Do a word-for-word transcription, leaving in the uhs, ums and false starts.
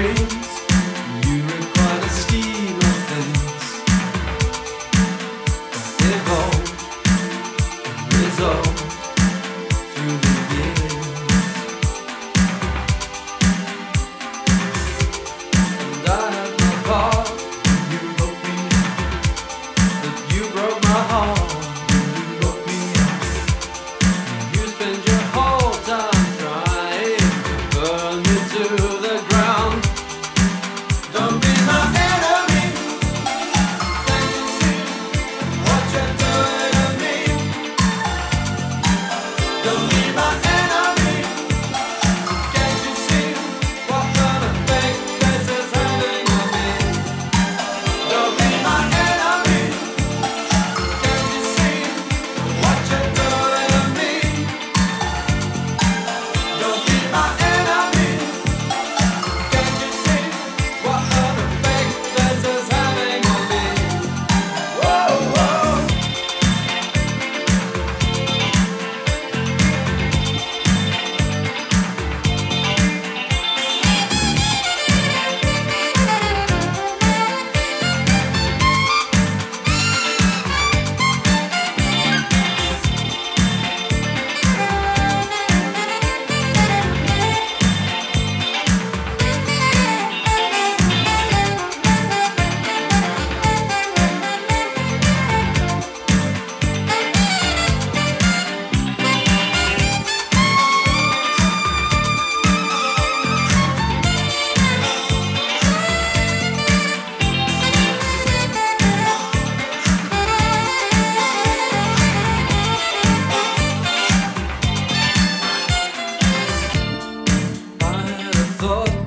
dreams. You require the scheme of things that evolve and resolve through the years. And I had my part when you broke me up, but you broke my heart when you broke me up. You spend your whole time trying to burn me to the ground. Don't be my enemy. Can't you see what you're doing to me? Don't be my enemy. Can't you see what kind of fake this is having on me? Don't be my enemy. Can't you see what you're doing to me? Don't be my enemy. Can't you see what kind of fake this is having on me? Whoa, whoa. I had a thought